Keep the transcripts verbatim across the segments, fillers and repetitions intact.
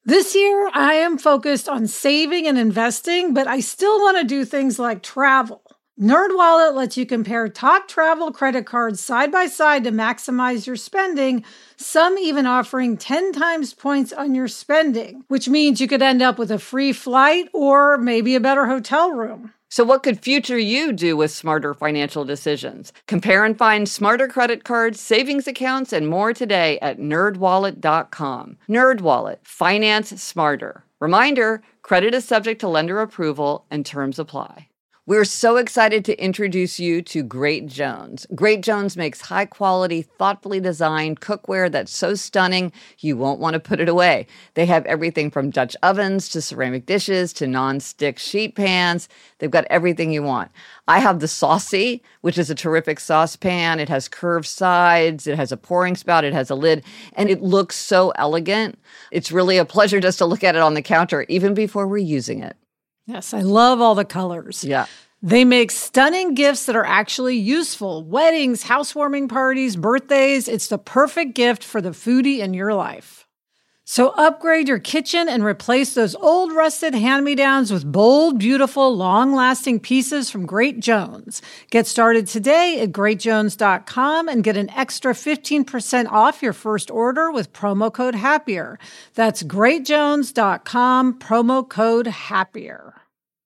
This year, I am focused on saving and investing, but I still want to do things like travel. NerdWallet lets you compare top travel credit cards side by side to maximize your spending, some even offering ten times points on your spending, which means you could end up with a free flight or maybe a better hotel room. So what could future you do with smarter financial decisions? Compare and find smarter credit cards, savings accounts, and more today at nerd wallet dot com. NerdWallet, finance smarter. Reminder, credit is subject to lender approval and terms apply. We're so excited to introduce you to Great Jones. Great Jones makes high-quality, thoughtfully designed cookware that's so stunning you won't want to put it away. They have everything from Dutch ovens to ceramic dishes to non-stick sheet pans. They've got everything you want. I have the Saucy, which is a terrific saucepan. It has curved sides. It has a pouring spout. It has a lid. And it looks so elegant. It's really a pleasure just to look at it on the counter, even before we're using it. Yes, I love all the colors. Yeah. They make stunning gifts that are actually useful. Weddings, housewarming parties, birthdays. It's the perfect gift for the foodie in your life. So upgrade your kitchen and replace those old rusted hand-me-downs with bold, beautiful, long-lasting pieces from Great Jones. Get started today at great jones dot com and get an extra fifteen percent off your first order with promo code HAPPIER. That's great jones dot com, promo code HAPPIER.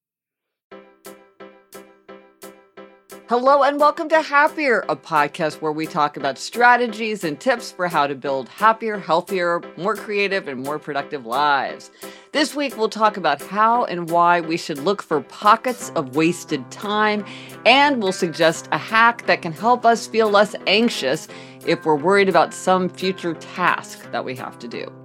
Hello and welcome to Happier, a podcast where we talk about strategies and tips for how to build happier, healthier, more creative, and more productive lives. This week, we'll talk about how and why we should look for pockets of wasted time, and we'll suggest a hack that can help us feel less anxious if we're worried about some future task that we have to do.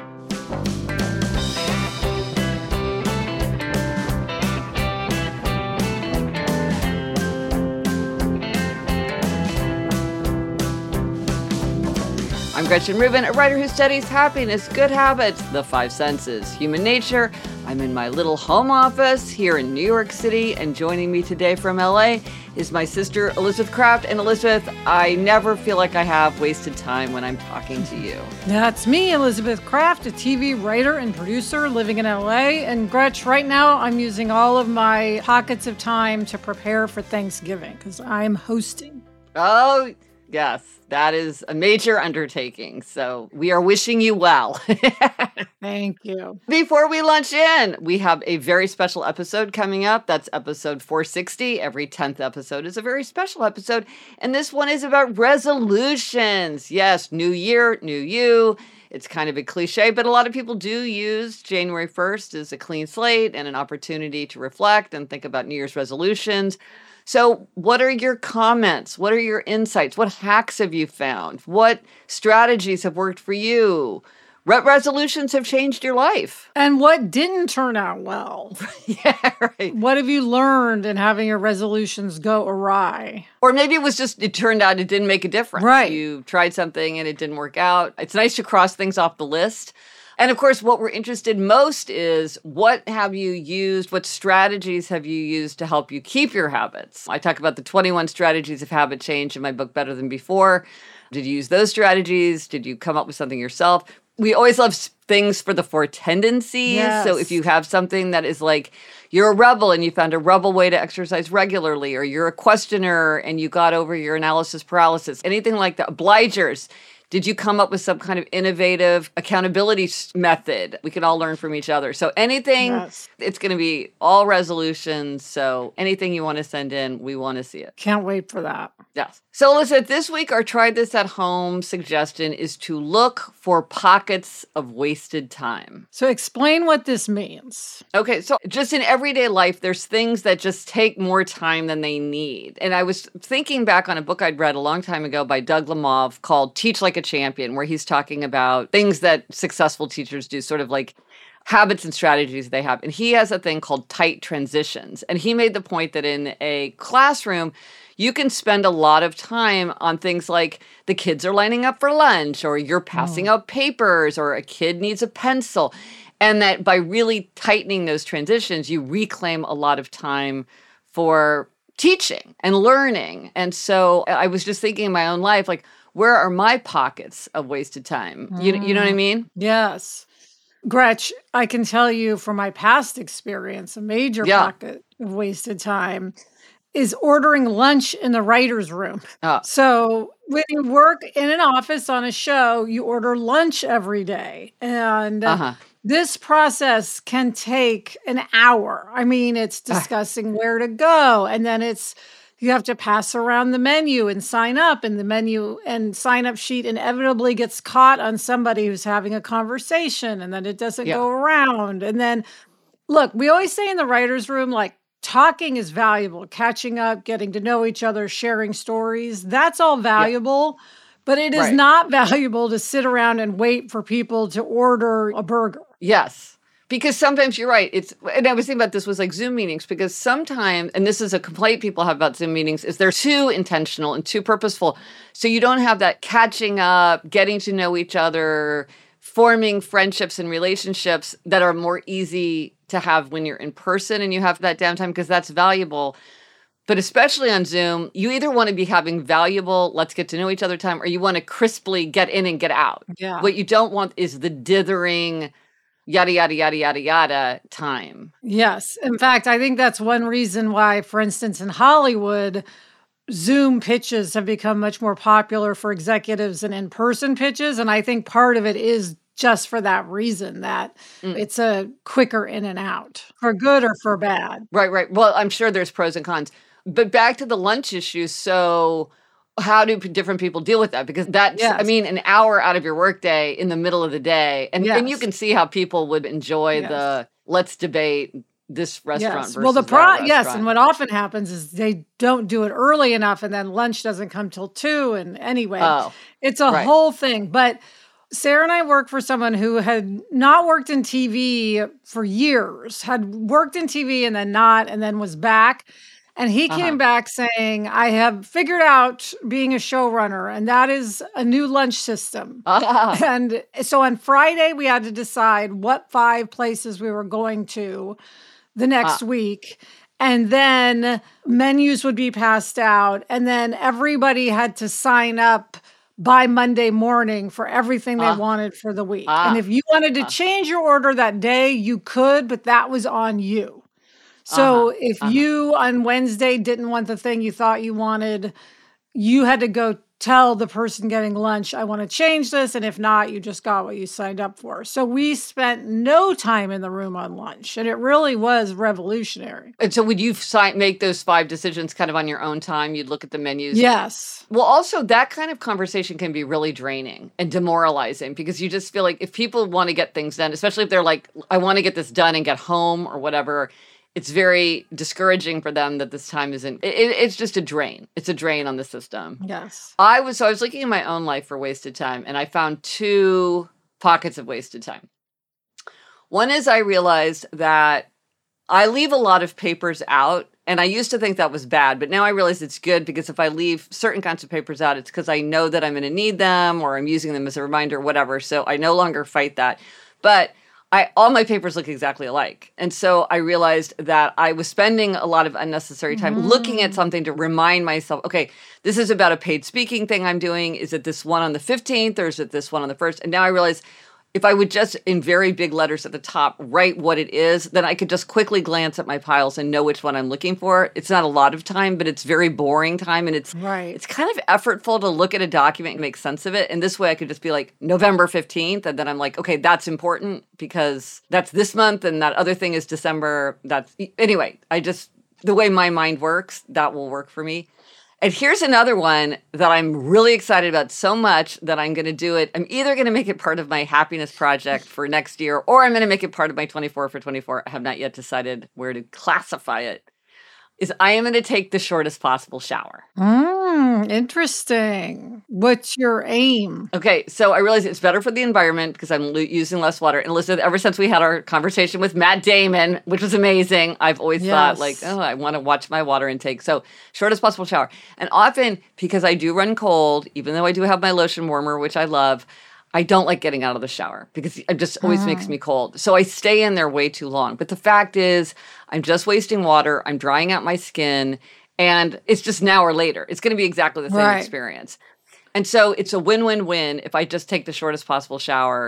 I'm Gretchen Rubin, a writer who studies happiness, good habits, the five senses, human nature. I'm in my little home office here in New York City, and joining me today from L A is my sister, Elizabeth Craft. And Elizabeth, I never feel like I have wasted time when I'm talking to you. That's me, Elizabeth Craft, a T V writer and producer living in L A. And Gretch, right now I'm using all of my pockets of time to prepare for Thanksgiving because I'm hosting. Oh, yes. That is a major undertaking. So we are wishing you well. Thank you. Before we launch in, we have a very special episode coming up. That's episode four sixty. Every tenth episode is a very special episode. And this one is about resolutions. Yes, new year, new you. It's kind of a cliche, but a lot of people do use January first as a clean slate and an opportunity to reflect and think about New Year's resolutions. So what are your comments? What are your insights? What hacks have you found? What strategies have worked for you? What resolutions have changed your life? And what didn't turn out well? Yeah, right. What have you learned in having your resolutions go awry? Or maybe it was just, it turned out it didn't make a difference. Right. You tried something and it didn't work out. It's nice to cross things off the list. And of course, what we're interested most is what have you used, what strategies have you used to help you keep your habits? I talk about the twenty-one strategies of habit change in my book, Better Than Before. Did you use those strategies? Did you come up with something yourself? We always love things for the four tendencies. Yes. So if you have something that is like, you're a rebel and you found a rebel way to exercise regularly, or you're a questioner and you got over your analysis paralysis, anything like that, obligers. Did you come up with some kind of innovative accountability method? We can all learn from each other. So anything, yes. It's going to be all resolutions. So anything you want to send in, we want to see it. Can't wait for that. Yes. So Elizabeth, this week our try this at home suggestion is to look for pockets of wasted time. So explain what this means. Okay, so just in everyday life, there's things that just take more time than they need. And I was thinking back on a book I'd read a long time ago by Doug Lemov called Teach Like a Champion, where he's talking about things that successful teachers do, sort of like habits and strategies they have. And he has a thing called tight transitions. And he made the point that in a classroom, you can spend a lot of time on things like the kids are lining up for lunch, or you're passing oh. out papers, or a kid needs a pencil. And that by really tightening those transitions, you reclaim a lot of time for teaching and learning. And so I was just thinking in my own life, like, where are my pockets of wasted time? Mm. You, you know what I mean? Yes. Gretch, I can tell you from my past experience, a major Yeah. pocket of wasted time is ordering lunch in the writer's room. Oh, So when you work in an office on a show, you order lunch every day. And uh, uh-huh. this process can take an hour. I mean, it's Ah, discussing where to go, and then it's you have to pass around the menu and sign up, and the menu and sign up sheet inevitably gets caught on somebody who's having a conversation, and then it doesn't yeah. go around. And then look, we always say in the writer's room, like, talking is valuable, catching up, getting to know each other, sharing stories. That's all Yeah. valuable, but it is Right. not valuable to sit around and wait for people to order a burger. Yes. Because sometimes you're right. It's and I was thinking about this was like Zoom meetings because sometimes, and this is a complaint people have about Zoom meetings, is they're too intentional and too purposeful. So you don't have that catching up, getting to know each other, forming friendships and relationships that are more easy to have when you're in person and you have that downtime because that's valuable. But especially on Zoom, you either want to be having valuable, let's get to know each other time, or you want to crisply get in and get out. Yeah. What you don't want is the dithering, yada, yada, yada, yada, yada time. Yes. In fact, I think that's one reason why, for instance, in Hollywood, Zoom pitches have become much more popular for executives than in-person pitches. And I think part of it is just for that reason, that Mm. it's a quicker in and out, for good or for bad. Right, right. Well, I'm sure there's pros and cons. But back to the lunch issue. So how do p- different people deal with that? Because that's, I Yes. mean, an hour out of your workday in the middle of the day. And, and you Yes. can see how people would enjoy Yes. the let's debate this restaurant Yes. versus Well, the that pro yes, restaurant. and what often happens is they don't do it early enough, and then lunch doesn't come till two. And anyway, Oh, it's a right. whole thing. But Sarah and I work for someone who had not worked in T V for years, had worked in T V and then not, and then was back. And he Uh-huh. came back saying, I have figured out being a showrunner, and that is a new lunch system. Ah, And so on Friday, we had to decide what five places we were going to the next ah, week. And then menus would be passed out. And then everybody had to sign up by Monday morning for everything they ah, wanted for the week. And ah, if you wanted to ah, change your order that day, you could, but that was on you. uh-huh, So if uh-huh. you on Wednesday didn't want the thing you thought you wanted, you had to go tell the person getting lunch, I want to change this. And if not, you just got what you signed up for. So we spent no time in the room on lunch. And it really was revolutionary. And so would you sign, make those five decisions kind of on your own time? You'd look at the menus. Yes. Well, also that kind of conversation can be really draining and demoralizing because you just feel like if people want to get things done, especially if they're like, I want to get this done and get home or whatever, it's very discouraging for them that this time isn't, it, it- it's just a drain. It's a drain on the system. Yes. I was, so I was looking at my own life for wasted time and I found two pockets of wasted time. One is I realized that I leave a lot of papers out. And I used to think that was bad, but now I realize it's good because if I leave certain kinds of papers out, it's because I know that I'm going to need them or I'm using them as a reminder, whatever. So I no longer fight that. But I all my papers look exactly alike. And so I realized that I was spending a lot of unnecessary time looking at Mm. something to remind myself, okay, this is about a paid speaking thing I'm doing. Is it this one on the fifteenth or is it this one on the first? And now I realize if I would just, in very big letters at the top, write what it is, then I could just quickly glance at my piles and know which one I'm looking for. It's not a lot of time, but it's very boring time. And it's Right. it's kind of effortful to look at a document and make sense of it. And this way I could just be like, November fifteenth. And then I'm like, okay, that's important because that's this month. And that other thing is December. That's, anyway, I just, the way my mind works, that will work for me. And here's another one that I'm really excited about so much that I'm going to do it. I'm either going to make it part of my happiness project for next year, or I'm going to make it part of my twenty-four for twenty-four. I have not yet decided where to classify it. Is I am going to take the shortest possible shower. Mm, interesting. What's your aim? Okay, so I realize it's better for the environment because I'm lo- using less water. And Elizabeth, ever since we had our conversation with Matt Damon, which was amazing, I've always thought like, Yes. oh, I want to watch my water intake. So shortest possible shower. And often because I do run cold, even though I do have my lotion warmer, which I love, I don't like getting out of the shower because it just always makes Mm. me cold. So I stay in there way too long. But the fact is, I'm just wasting water. I'm drying out my skin. And it's just now or later. It's going to be exactly the same Right. experience. And so it's a win-win-win if I just take the shortest possible shower.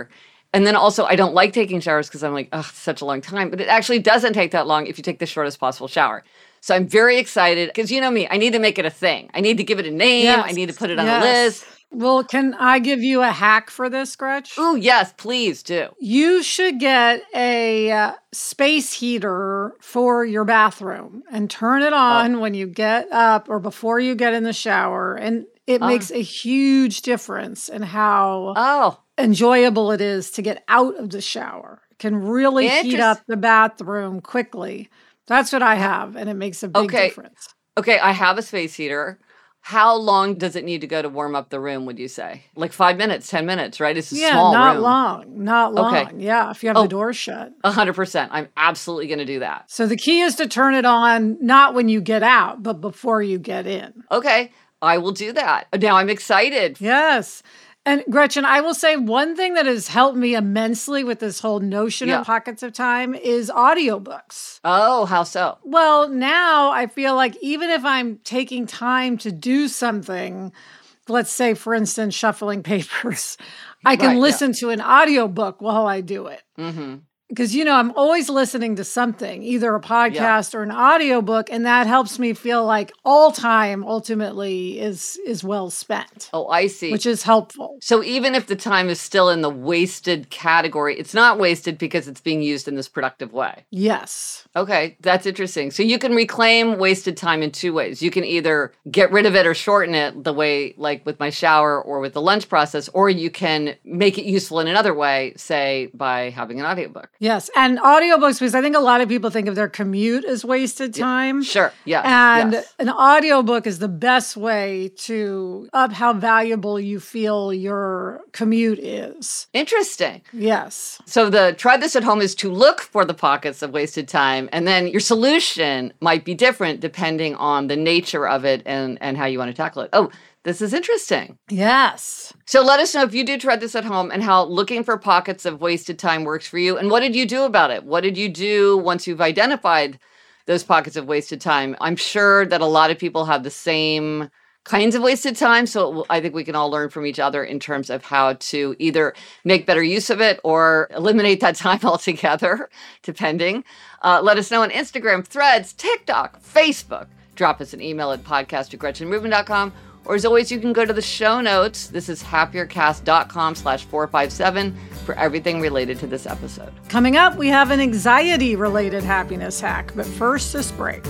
And then also, I don't like taking showers because I'm like, oh, it's such a long time. But it actually doesn't take that long if you take the shortest possible shower. So I'm very excited because you know me, I need to make it a thing. I need to give it a name. Yes. I need to put it on yes. a list. Well, can I give you a hack for this, Gretch? Ooh, yes, please do. You should get a uh, space heater for your bathroom and turn it on oh. when you get up or before you get in the shower. And it oh. makes a huge difference in how oh. enjoyable it is to get out of the shower. It can really heat up the bathroom quickly. That's what I have, and it makes a big okay. difference. Okay, I have a space heater. How long does it need to go to warm up the room, would you say? Like five minutes, ten minutes, right? It's a yeah, small not room. long, not long. Okay. Yeah, if you have oh, the door shut. one hundred percent. I'm absolutely going to do that. So the key is to turn it on, not when you get out, but before you get in. Okay, I will do that. Now I'm excited. Yes. And Gretchen, I will say one thing that has helped me immensely with this whole notion yeah. of pockets of time is audiobooks. Oh, how so? Well, now I feel like even if I'm taking time to do something, let's say, for instance, shuffling papers, I can right, listen yeah. to an audiobook while I do it. Mm-hmm. Because, you know, I'm always listening to something, either a podcast yeah. or an audiobook, and that helps me feel like all time ultimately is is well spent. Oh, I see. Which is helpful. So even if the time is still in the wasted category, it's not wasted because it's being used in this productive way. Yes. Okay, that's interesting. So you can reclaim wasted time in two ways. You can either get rid of it or shorten it the way, like with my shower or with the lunch process, or you can make it useful in another way, say by having an audiobook. Yes, and audiobooks, because I think a lot of people think of their commute as wasted time. Yeah, sure, yes. And yes. an audiobook is the best way to up how valuable you feel your commute is. Interesting. Yes. So the try this at home is to look for the pockets of wasted time, and then your solution might be different depending on the nature of it and, and how you want to tackle it. Oh, this is interesting. Yes. So let us know if you do try this at home and how looking for pockets of wasted time works for you. And what did you do about it? What did you do once you've identified those pockets of wasted time? I'm sure that a lot of people have the same kinds of wasted time. So I think we can all learn from each other in terms of how to either make better use of it or eliminate that time altogether, depending. Uh, let us know on Instagram, Threads, TikTok, Facebook. Drop us an email at podcast at gretchen rubin dot com. Or as always, you can go to the show notes. This is happiercast.com slash 457 for everything related to this episode. Coming up, we have an anxiety-related happiness hack. But first, this break.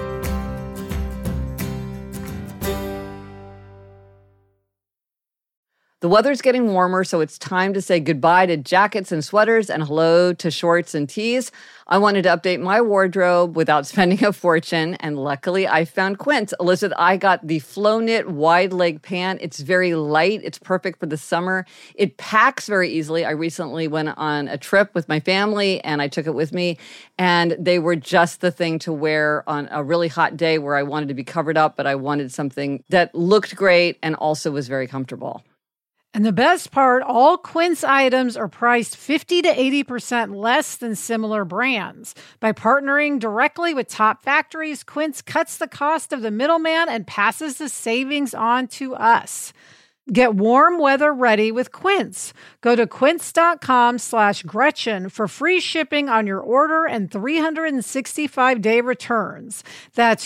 The weather's getting warmer, so it's time to say goodbye to jackets and sweaters and hello to shorts and tees. I wanted to update my wardrobe without spending a fortune, and luckily I found Quince. Elizabeth, I got the Flow Knit wide leg pant. It's very light. It's perfect for the summer. It packs very easily. I recently went on a trip with my family, and I took it with me, and they were just the thing to wear on a really hot day where I wanted to be covered up, but I wanted something that looked great and also was very comfortable. And the best part, all Quince items are priced fifty to eighty percent less than similar brands. By partnering directly with top factories, Quince cuts the cost of the middleman and passes the savings on to us. Get warm weather ready with Quince. Go to quince.com slash Gretchen for free shipping on your order and three hundred sixty-five day returns. That's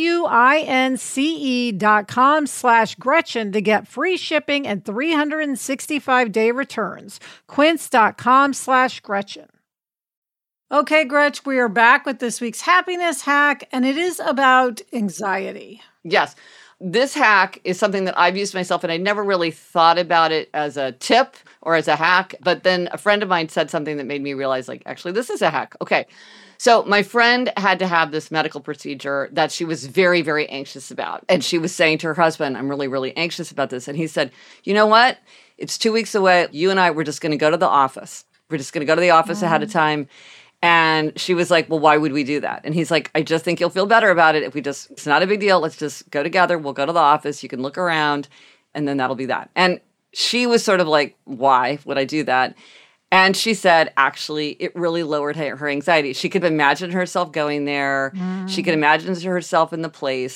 Q-U-I-N-C-E dot com slash Gretchen to get free shipping and three hundred sixty-five day returns. Quince.com slash Gretchen. Okay, Gretch, we are back with this week's happiness hack, and it is about anxiety. Yes. This hack is something that I've used myself, and I never really thought about it as a tip or as a hack. But then a friend of mine said something that made me realize, like, actually, this is a hack. Okay. So my friend had to have this medical procedure that she was very, very anxious about. And she was saying to her husband, I'm really, really anxious about this. And he said, you know what? It's two weeks away. You and I, we're just going to go to the office. We're just going to go to the office mm. ahead of time. And she was like, well, why would we do that? And he's like, I just think you'll feel better about it if we just, it's not a big deal. Let's just go together. We'll go to the office. You can look around and then that'll be that. And she was sort of like, why would I do that? And she said, actually, it really lowered her, her anxiety. She could imagine herself going there. Mm. She could imagine herself in the place.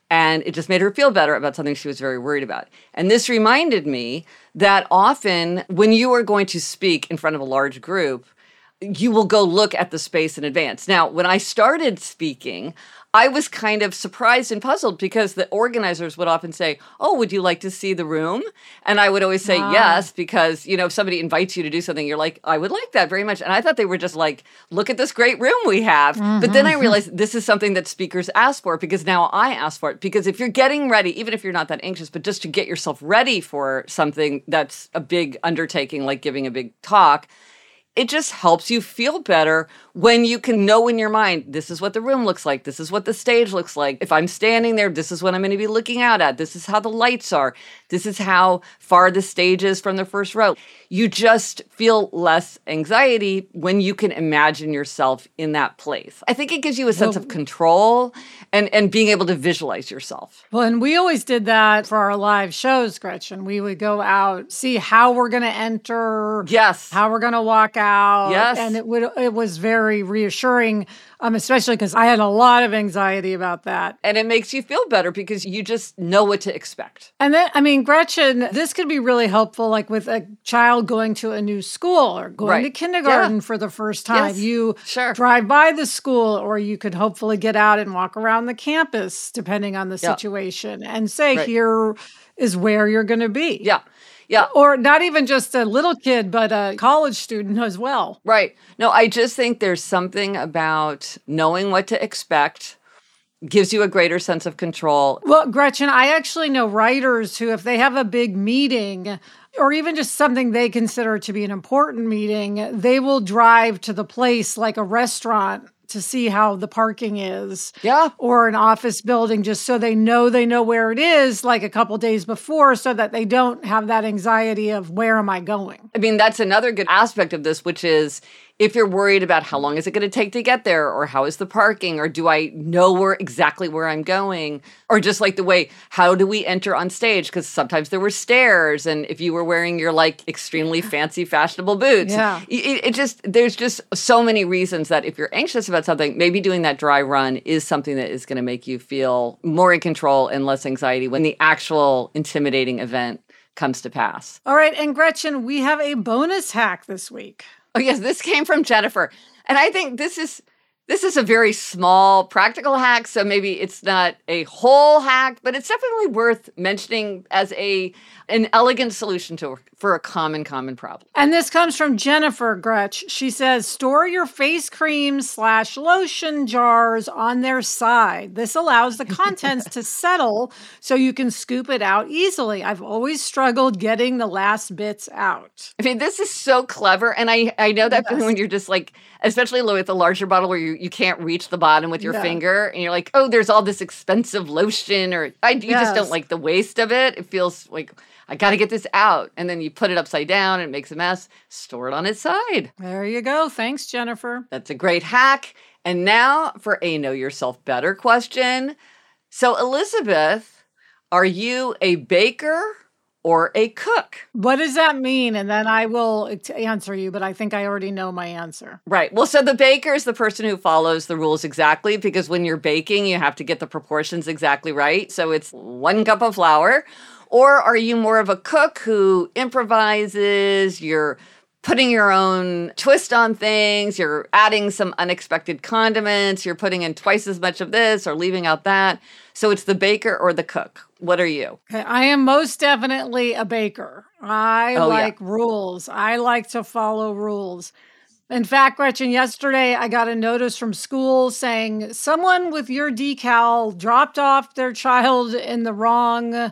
And it just made her feel better about something she was very worried about. And this reminded me that often when you are going to speak in front of a large group, you will go look at the space in advance. Now, when I started speaking, I was kind of surprised and puzzled because the organizers would often say, oh, would you like to see the room? And I would always say Ah. yes, because, you know, if somebody invites you to do something, you're like, I would like that very much. And I thought they were just like, look at this great room we have. Mm-hmm. But then I realized this is something that speakers ask for, because now I ask for it. Because if you're getting ready, even if you're not that anxious, but just to get yourself ready for something that's a big undertaking, like giving a big talk, it just helps you feel better when you can know in your mind, this is what the room looks like. This is what the stage looks like. If I'm standing there, this is what I'm going to be looking out at. This is how the lights are. This is how far the stage is from the first row. You just feel less anxiety when you can imagine yourself in that place. I think it gives you a sense Well, of control and, and being able to visualize yourself. Well, and we always did that for our live shows, Gretchen. We would go out, see how we're going to enter, Yes. how we're going to walk out. Yes. And it would it was very reassuring, um, especially because I had a lot of anxiety about that. And it makes you feel better because you just know what to expect. And then, I mean, Gretchen, this could be really helpful, like with a child going to a new school or going Right. to kindergarten Yeah. for the first time. Yes. You Sure. drive by the school, or you could hopefully get out and walk around the campus, depending on the Yeah. situation, and say, Right. here is where you're going to be. Yeah. Yeah. Or not even just a little kid, but a college student as well. Right. No, I just think there's something about knowing what to expect gives you a greater sense of control. Well, Gretchen, I actually know writers who, if they have a big meeting, or even just something they consider to be an important meeting, they will drive to the place like a restaurant to see how the parking is. Yeah. Or an office building, just so they know they know where it is like a couple days before, so that they don't have that anxiety of where am I going? I mean, that's another good aspect of this, which is if you're worried about how long is it going to take to get there, or how is the parking, or do I know where exactly where I'm going, or just like the way, how do we enter on stage? Because sometimes there were stairs, and if you were wearing your like extremely fancy fashionable boots, Yeah. it, it just, there's just so many reasons that if you're anxious about something, maybe doing that dry run is something that is going to make you feel more in control and less anxiety when the actual intimidating event comes to pass. All right, and Gretchen, we have a bonus hack this week. Oh, yes, this came from Jennifer. And I think this is this is a very small practical hack, so maybe it's not a whole hack, but it's definitely worth mentioning as a an elegant solution to for a common, common problem. And this comes from Jennifer Gretch. She says, store your face cream slash lotion jars on their side. This allows the contents to settle so you can scoop it out easily. I've always struggled getting the last bits out. I mean, this is so clever. And I, I know that Yes. when you're just like, especially with a larger bottle where you, you can't reach the bottom with your Yeah. finger, and you're like, oh, there's all this expensive lotion, or I you just don't Yes. like the waste of it. It feels like, I got to get this out. And then you put it upside down and it makes a mess. Store it on its side. There you go. Thanks, Jennifer. That's a great hack. And now for a Know Yourself Better question. So, Elizabeth, are you a baker or a cook? What does that mean? And then I will t- answer you, but I think I already know my answer. Right. Well, so the baker is the person who follows the rules exactly, because when you're baking, you have to get the proportions exactly right. So it's one cup of flour. Or are you more of a cook who improvises? You're putting your own twist on things. You're adding some unexpected condiments. You're putting in twice as much of this or leaving out that. So it's the baker or the cook. What are you? Okay, I am most definitely a baker. I Oh, yeah. like rules. I like to follow rules. In fact, Gretchen, yesterday I got a notice from school saying someone with your decal dropped off their child in the wrong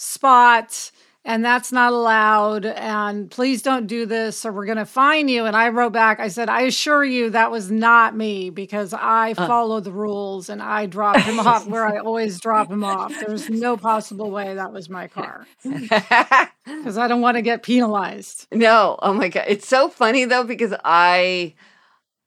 spot, and that's not allowed, and please don't do this or we're going to fine you. And I wrote back, I said, I assure you that was not me, because I Uh. follow the rules and I dropped him off where I always drop him off. There's no possible way that was my car, because I don't want to get penalized. No. Oh my God. It's so funny though, because I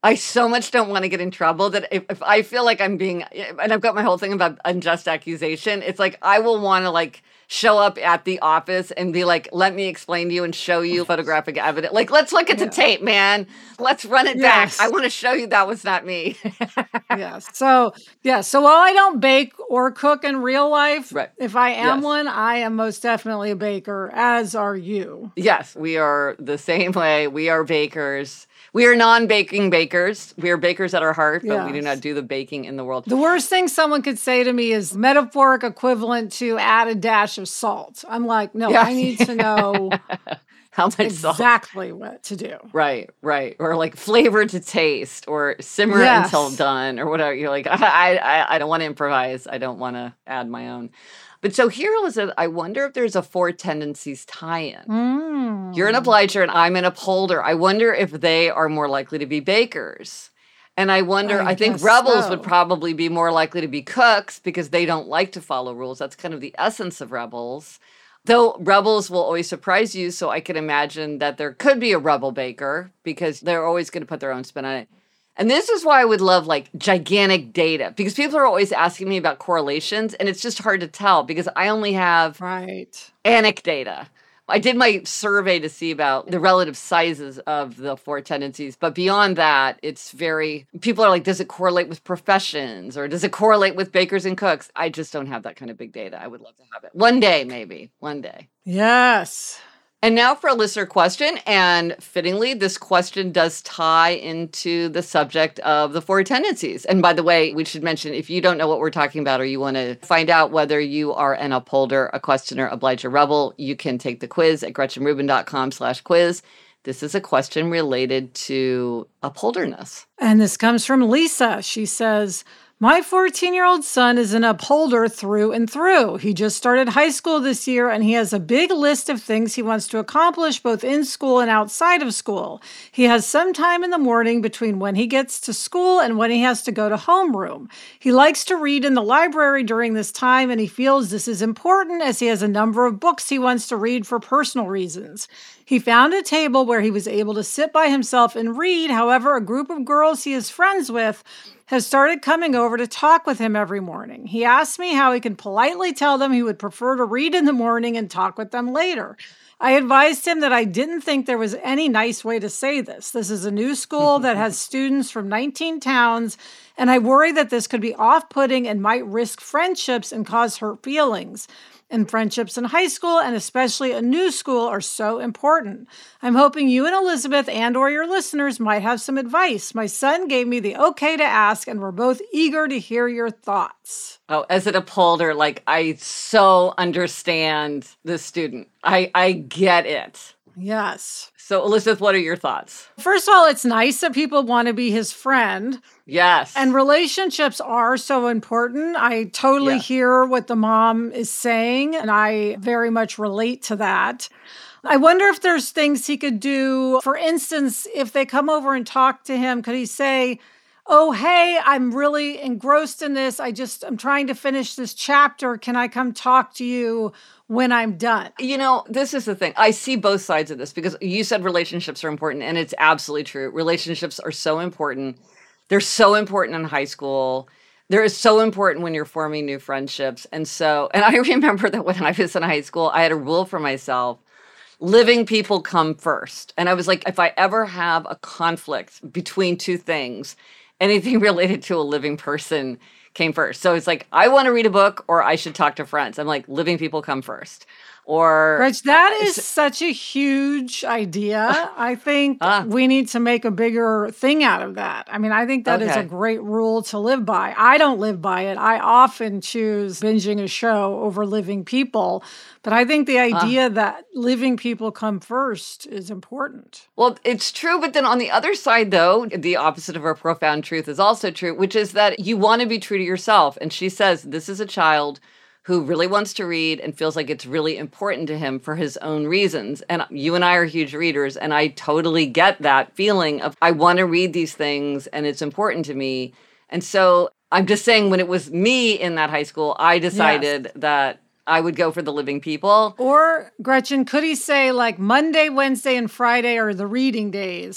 I so much don't want to get in trouble that if, if I feel like I'm being, and I've got my whole thing about unjust accusation, it's like I will want to like show up at the office and be like, let me explain to you and show you photographic evidence. Like, let's look at the yeah. tape, man. Let's run it yes. back. I want to show you that was not me. yes. So, yeah. So while I don't bake or cook in real life, right. if I am yes. one, I am most definitely a baker, as are you. Yes, we are the same way. We are bakers. We are non-baking bakers. We are bakers at our heart, but yes. we do not do the baking in the world. The worst thing someone could say to me is metaphoric equivalent to add a dash of salt. I'm like, no, yes. I need to know how much exactly salt. What to do. Right, right. Or like flavor to taste or simmer yes. until done or whatever. You're like, I, I, I don't want to improvise. I don't want to add my own. But so here, Elizabeth, I wonder if there's a Four Tendencies tie-in. Mm. You're an obliger and I'm an upholder. I wonder if they are more likely to be bakers. And I wonder, I, I think rebels so. would probably be more likely to be cooks because they don't like to follow rules. That's kind of the essence of rebels. Though rebels will always surprise you, so I can imagine that there could be a rebel baker because they're always going to put their own spin on it. And this is why I would love like gigantic data, because people are always asking me about correlations and it's just hard to tell because I only have right. anecdata. I did my survey to see about the relative sizes of the four tendencies, but beyond that, it's very, people are like, does it correlate with professions or does it correlate with bakers and cooks? I just don't have that kind of big data. I would love to have it. One day, maybe. One day. Yes. And now for a listener question, and fittingly, this question does tie into the subject of the four tendencies. And by the way, we should mention, if you don't know what we're talking about or you want to find out whether you are an upholder, a questioner, obliger, rebel, you can take the quiz at gretchenrubin.com slash quiz. This is a question related to upholderness. And this comes from Lisa. She says, my fourteen-year-old son is an upholder through and through. He just started high school this year, and he has a big list of things he wants to accomplish both in school and outside of school. He has some time in the morning between when he gets to school and when he has to go to homeroom. He likes to read in the library during this time, and he feels this is important as he has a number of books he wants to read for personal reasons. He found a table where he was able to sit by himself and read. However, a group of girls he is friends with has started coming over to talk with him every morning. He asked me how he can politely tell them he would prefer to read in the morning and talk with them later. I advised him that I didn't think there was any nice way to say this. This is a new school that has students from nineteen towns, and I worry that this could be off-putting and might risk friendships and cause hurt feelings. And friendships in high school, and especially a new school, are so important. I'm hoping you and Elizabeth and or your listeners might have some advice. My son gave me the okay to ask, and we're both eager to hear your thoughts. Oh, as an upholder, like, I so understand the student. I, I get it. Yes. So, Elizabeth, what are your thoughts? First of all, it's nice that people want to be his friend. Yes. And relationships are so important. I totally yeah. hear what the mom is saying, and I very much relate to that. I wonder if there's things he could do. For instance, if they come over and talk to him, could he say, oh, hey, I'm really engrossed in this. I just, I'm trying to finish this chapter. Can I come talk to you when I'm done? You know, this is the thing. I see both sides of this because you said relationships are important, and it's absolutely true. Relationships are so important. They're so important in high school. They're so important when you're forming new friendships. And so, and I remember that when I was in high school, I had a rule for myself. Living people come first. And I was like, if I ever have a conflict between two things, anything related to a living person came first. So it's like, I want to read a book or I should talk to friends. I'm like, living people come first. Or Rich, that is such a huge idea. I think uh, we need to make a bigger thing out of that. I mean, I think that okay. is a great rule to live by. I don't live by it. I often choose binging a show over living people. But I think the idea uh, that living people come first is important. Well, it's true. But then on the other side, though, the opposite of a profound truth is also true, which is that you want to be true to yourself. And she says, this is a child who really wants to read and feels like it's really important to him for his own reasons. And you and I are huge readers, and I totally get that feeling of, I want to read these things, and it's important to me. And so I'm just saying, when it was me in that high school, I decided yes. that I would go for the living people. Or, Gretchen, could he say, like, Monday, Wednesday, and Friday are the reading days,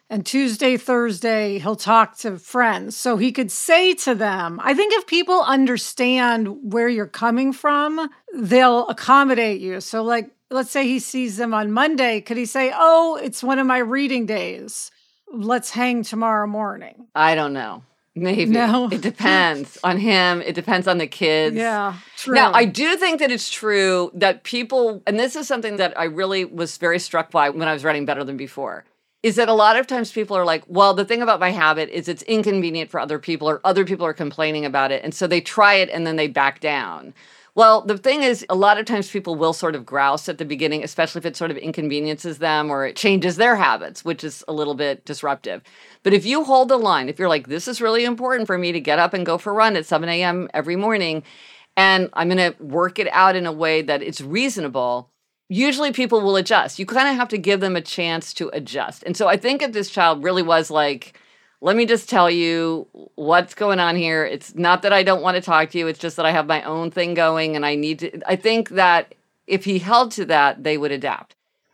And Tuesday, Thursday, he'll talk to friends. So he could say to them, I think if people understand where you're coming from, they'll accommodate you. So like, let's say he sees them on Monday. Could he say, oh, it's one of my reading days. Let's hang tomorrow morning? I don't know. Maybe. No. It depends on him. It depends on the kids. Yeah, true. Now, I do think that it's true that people, and this is something that I really was very struck by when I was writing Better Than Before, is that a lot of times people are like, well, the thing about my habit is it's inconvenient for other people, or other people are complaining about it. And so they try it and then they back down. Well, the thing is, a lot of times people will sort of grouse at the beginning, especially if it sort of inconveniences them or it changes their habits, which is a little bit disruptive. But if you hold the line, if you're like, this is really important for me to get up and go for a run at seven a.m. every morning, and I'm going to work it out in a way that it's reasonable, usually people will adjust. You kind of have to give them a chance to adjust. And so I think if this child really was like, let me just tell you what's going on here. It's not that I don't want to talk to you. It's just that I have my own thing going and I need to. I think that if he held to that, they would adapt.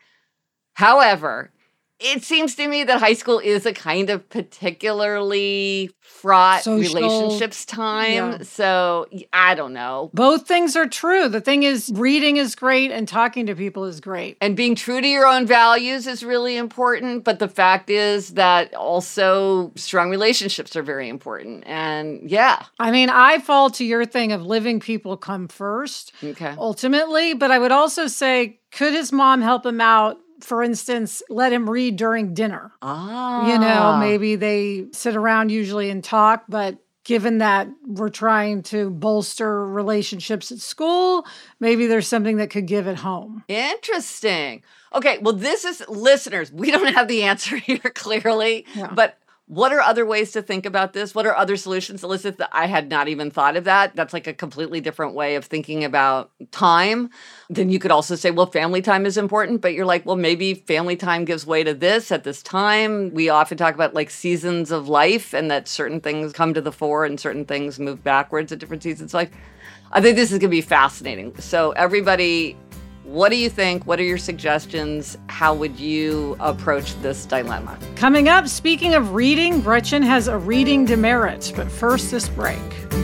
However, it seems to me that high school is a kind of particularly fraught Social, relationships time. yeah. So I don't know. Both things are true. The thing is, reading is great and talking to people is great. And being true to your own values is really important. But the fact is that also strong relationships are very important. And yeah. I mean, I fall to your thing of living people come first, Okay. ultimately. But I would also say, could his mom help him out? For instance, let him read during dinner. Ah. You know, maybe they sit around usually and talk, but given that we're trying to bolster relationships at school, maybe there's something that could give at home. Interesting. Okay, well, this is, listeners, we don't have the answer here clearly, Yeah. but what are other ways to think about this? What are other solutions? Elizabeth, that I had not even thought of that. That's like a completely different way of thinking about time. Then you could also say, well, family time is important, but you're like, well, maybe family time gives way to this at this time. We often talk about like seasons of life and that certain things come to the fore and certain things move backwards at different seasons of life. I think this is going to be fascinating. So everybody, what do you think? What are your suggestions? How would you approach this dilemma? Coming up, speaking of reading, Gretchen has a reading demerit. But first, this break.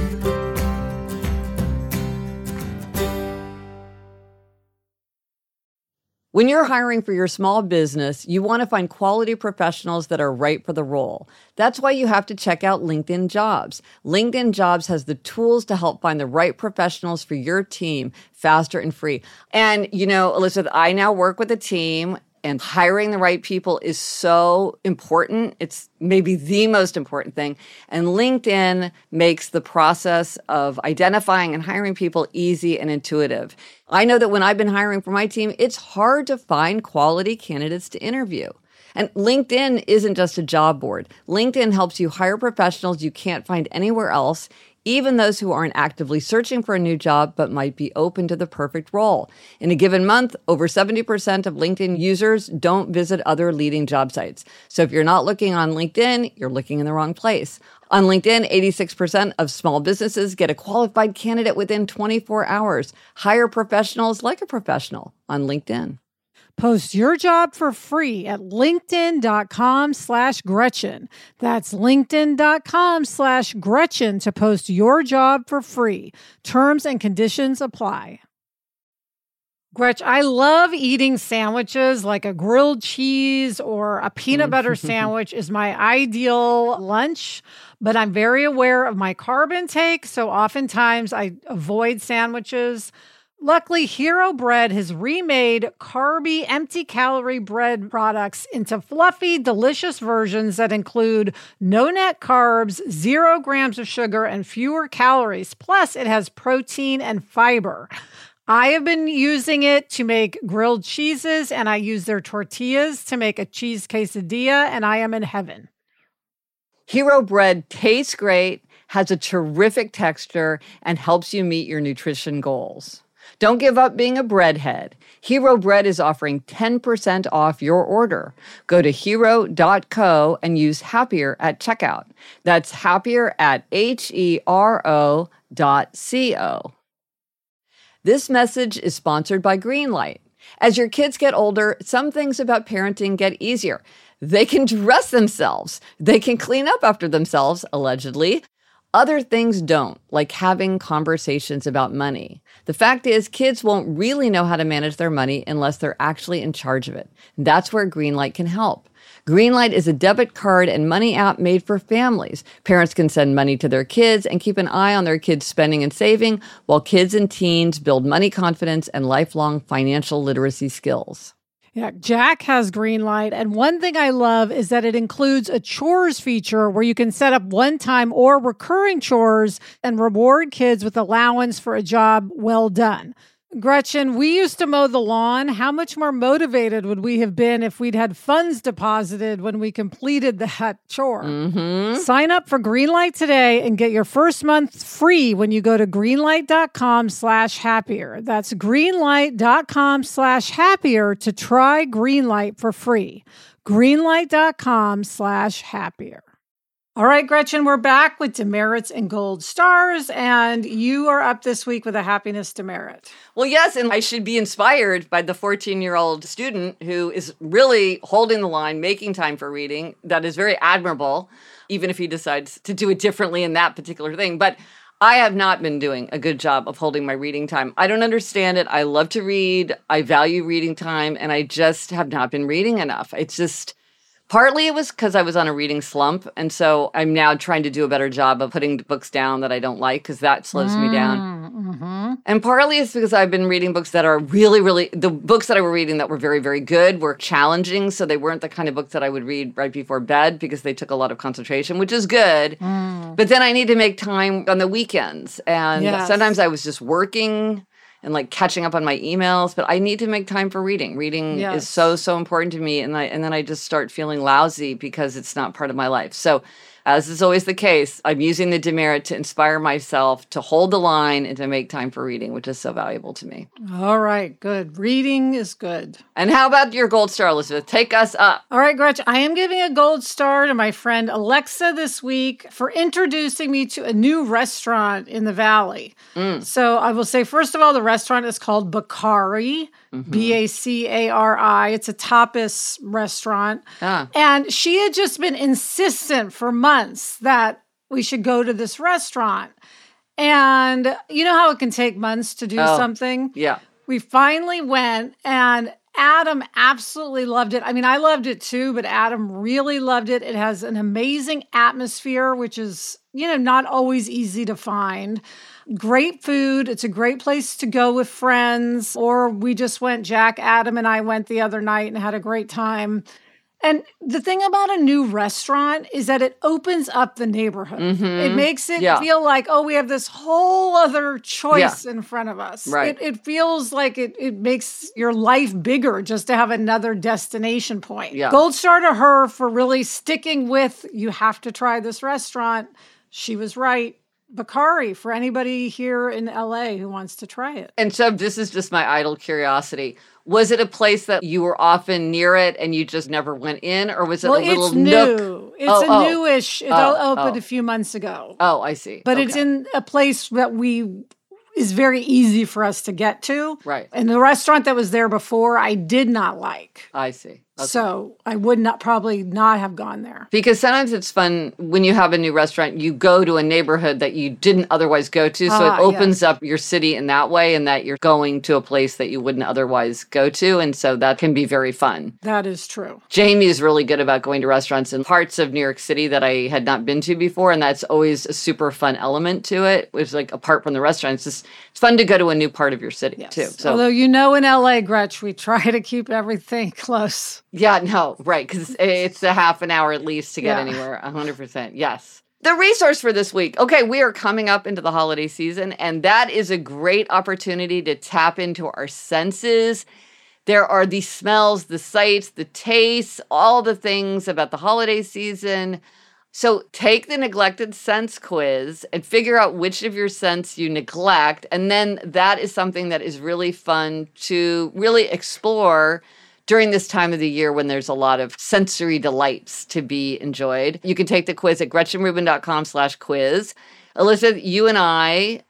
When you're hiring for your small business, you want to find quality professionals that are right for the role. That's why you have to check out LinkedIn Jobs. LinkedIn Jobs has the tools to help find the right professionals for your team faster and free. And, you know, Elizabeth, I now work with a team, and hiring the right people is so important. It's maybe the most important thing. And LinkedIn makes the process of identifying and hiring people easy and intuitive. I know that when I've been hiring for my team, it's hard to find quality candidates to interview. And LinkedIn isn't just a job board. LinkedIn helps you hire professionals you can't find anywhere else, even those who aren't actively searching for a new job but might be open to the perfect role. In a given month, over seventy percent of LinkedIn users don't visit other leading job sites. So if you're not looking on LinkedIn, you're looking in the wrong place. On LinkedIn, eighty-six percent of small businesses get a qualified candidate within twenty-four hours. Hire professionals like a professional on LinkedIn. Post your job for free at linkedin.com slash Gretchen. That's linkedin.com slash Gretchen to post your job for free. Terms and conditions apply. Gretch, I love eating sandwiches like a grilled cheese or a peanut butter sandwich is my ideal lunch, but I'm very aware of my carb intake, so oftentimes I avoid sandwiches. Luckily, Hero Bread has remade carby, empty-calorie bread products into fluffy, delicious versions that include no net carbs, zero grams of sugar, and fewer calories. Plus, it has protein and fiber. I have been using it to make grilled cheeses, and I use their tortillas to make a cheese quesadilla, and I am in heaven. Hero Bread tastes great, has a terrific texture, and helps you meet your nutrition goals. Don't give up being a breadhead. Hero Bread is offering ten percent off your order. Go to hero dot co and use Happier at checkout. That's Happier at H E R O dot C O. This message is sponsored by Greenlight. As your kids get older, some things about parenting get easier. They can dress themselves. They can clean up after themselves, allegedly. Other things don't, like having conversations about money. The fact is, kids won't really know how to manage their money unless they're actually in charge of it. That's where Greenlight can help. Greenlight is a debit card and money app made for families. Parents can send money to their kids and keep an eye on their kids' spending and saving, while kids and teens build money confidence and lifelong financial literacy skills. Yeah, Jack has Greenlight, and one thing I love is that it includes a chores feature where you can set up one-time or recurring chores and reward kids with allowance for a job well done. Gretchen, we used to mow the lawn. How much more motivated would we have been if we'd had funds deposited when we completed that chore? Mm-hmm. Sign up for Greenlight today and get your first month free when you go to greenlight.com slash happier. That's greenlight.com slash happier to try Greenlight for free. Greenlight.com slash happier. All right, Gretchen, we're back with demerits and gold stars, and you are up this week with a happiness demerit. Well, yes, and I should be inspired by the fourteen-year-old student who is really holding the line, making time for reading. That is very admirable, even if he decides to do it differently in that particular thing. But I have not been doing a good job of holding my reading time. I don't understand it. I love to read. I value reading time, and I just have not been reading enough. It's just... Partly it was because I was on a reading slump, and so I'm now trying to do a better job of putting books down that I don't like because that slows mm, me down. Mm-hmm. And partly it's because I've been reading books that are really, really, the books that I were reading that were very, very good were challenging, so they weren't the kind of books that I would read right before bed because they took a lot of concentration, which is good. Mm. But then I need to make time on the weekends, and yes. Sometimes I was just working and like catching up on my emails, but I need to make time for reading. Reading yes. is so, so important to me. And I, and then I just start feeling lousy because it's not part of my life. So as is always the case, I'm using the demerit to inspire myself to hold the line and to make time for reading, which is so valuable to me. All right, good. Reading is good. And how about your gold star, Elizabeth? Take us up. All right, Gretchen, I am giving a gold star to my friend Alexa this week for introducing me to a new restaurant in the Valley. Mm. So I will say, first of all, the restaurant is called Bacari. Mm-hmm. B A C A R I. It's a tapas restaurant. Ah. And she had just been insistent for months that we should go to this restaurant. And you know how it can take months to do oh, something? Yeah. We finally went, and Adam absolutely loved it. I mean, I loved it too, but Adam really loved it. It has an amazing atmosphere, which is, you know, not always easy to find. Great food. It's a great place to go with friends. Or we just went, Jack, Adam, and I went the other night and had a great time. And the thing about a new restaurant is that it opens up the neighborhood. Mm-hmm. It makes it yeah. feel like, oh, we have this whole other choice yeah. in front of us. Right. It, it feels like it, it makes your life bigger just to have another destination point. Yeah. Gold star to her for really sticking with, you have to try this restaurant. She was right. Bacari for anybody here in L A who wants to try it. And so this is just my idle curiosity. Was it a place that you were often near it and you just never went in? Or was it well, a little it's nook? New. It's oh, a oh. newish. It oh, opened oh. a few months ago. Oh, I see. But okay. it's in a place that we is very easy for us to get to. Right. And the restaurant that was there before, I did not like. I see. Okay. So I would not probably not have gone there. Because sometimes it's fun when you have a new restaurant, you go to a neighborhood that you didn't otherwise go to. So ah, it opens yes. up your city in that way, and that you're going to a place that you wouldn't otherwise go to. And so that can be very fun. That is true. Jamie is really good about going to restaurants in parts of New York City that I had not been to before. And that's always a super fun element to it, which is like apart from the restaurant. It's just it's fun to go to a new part of your city yes. too. So, although, you know, in L A, Gretch, we try to keep everything close. Yeah, no, right, because it's a half an hour at least to get yeah. anywhere, one hundred percent, yes. The resource for this week. Okay, we are coming up into the holiday season, and that is a great opportunity to tap into our senses. There are the smells, the sights, the tastes, all the things about the holiday season. So take the neglected sense quiz and figure out which of your sense you neglect, and then that is something that is really fun to really explore during this time of the year when there's a lot of sensory delights to be enjoyed. You can take the quiz at gretchenrubin.com slash quiz. Elizabeth, you and I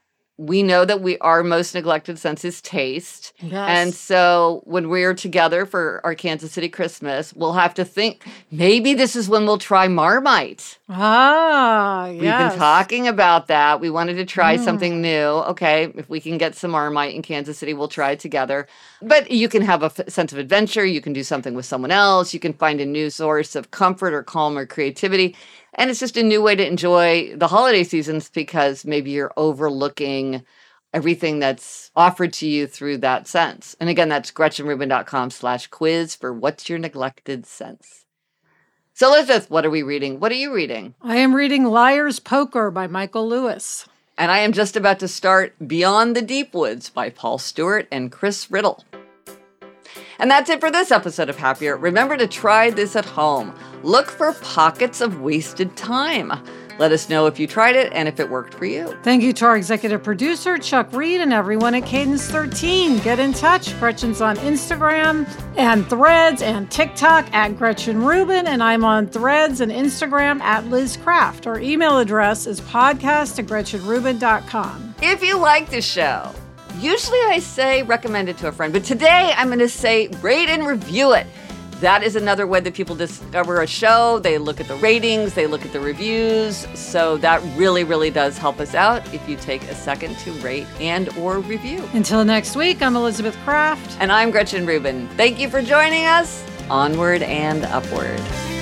we know that we our most neglected sense is taste. Yes. And so when we're together for our Kansas City Christmas, we'll have to think, maybe this is when we'll try Marmite. Ah, yes. We've been talking about that. We wanted to try Mm. something new. Okay, if we can get some Marmite in Kansas City, we'll try it together. But you can have a f- sense of adventure. You can do something with someone else. You can find a new source of comfort or calm or creativity. And it's just a new way to enjoy the holiday seasons because maybe you're overlooking everything that's offered to you through that sense. And again, that's gretchenrubin.com slash quiz for what's your neglected sense. So Elizabeth, what are we reading? What are you reading? I am reading Liar's Poker by Michael Lewis. And I am just about to start Beyond the Deep Woods by Paul Stewart and Chris Riddle. And that's it for this episode of Happier. Remember to try this at home. Look for pockets of wasted time. Let us know if you tried it and if it worked for you. Thank you to our executive producer, Chuck Reed, and everyone at Cadence thirteen. Get in touch. Gretchen's on Instagram and Threads and TikTok at Gretchen Rubin, and I'm on Threads and Instagram at Liz Craft. Our email address is podcast at gretchen rubin dot com. If you like the show, usually I say recommend it to a friend, but today I'm going to say rate and review it. That is another way that people discover a show. They look at the ratings, they look at the reviews. So that really, really does help us out if you take a second to rate and or review. Until next week, I'm Elizabeth Craft. And I'm Gretchen Rubin. Thank you for joining us. Onward and upward.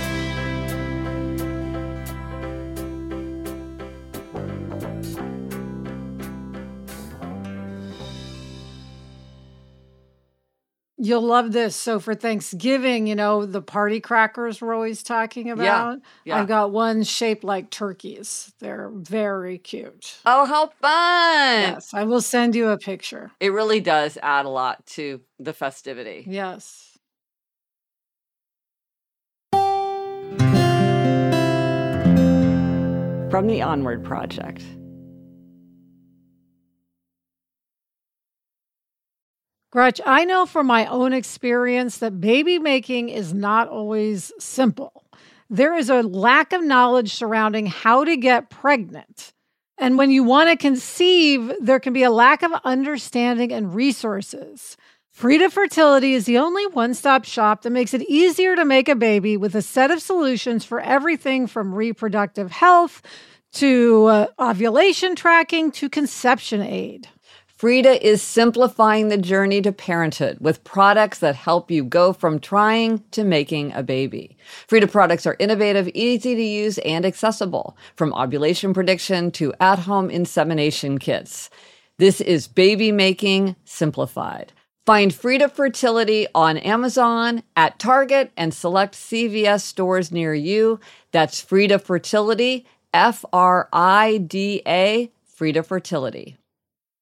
You'll love this. So for Thanksgiving, you know, the party crackers we're always talking about. yeah. I've got one shaped like turkeys. They're very cute. Oh, how fun. Yes, I will send you a picture. It really does add a lot to the festivity. Yes. From the Onward Project. Gretch, I know from my own experience that baby making is not always simple. There is a lack of knowledge surrounding how to get pregnant. And when you want to conceive, there can be a lack of understanding and resources. Frida Fertility is the only one-stop shop that makes it easier to make a baby with a set of solutions for everything from reproductive health to uh, ovulation tracking to conception aid. Frida is simplifying the journey to parenthood with products that help you go from trying to making a baby. Frida products are innovative, easy to use, and accessible, from ovulation prediction to at-home insemination kits. This is baby making simplified. Find Frida Fertility on Amazon, at Target, and select C V S stores near you. That's Frida Fertility, F R I D A, Frida Fertility.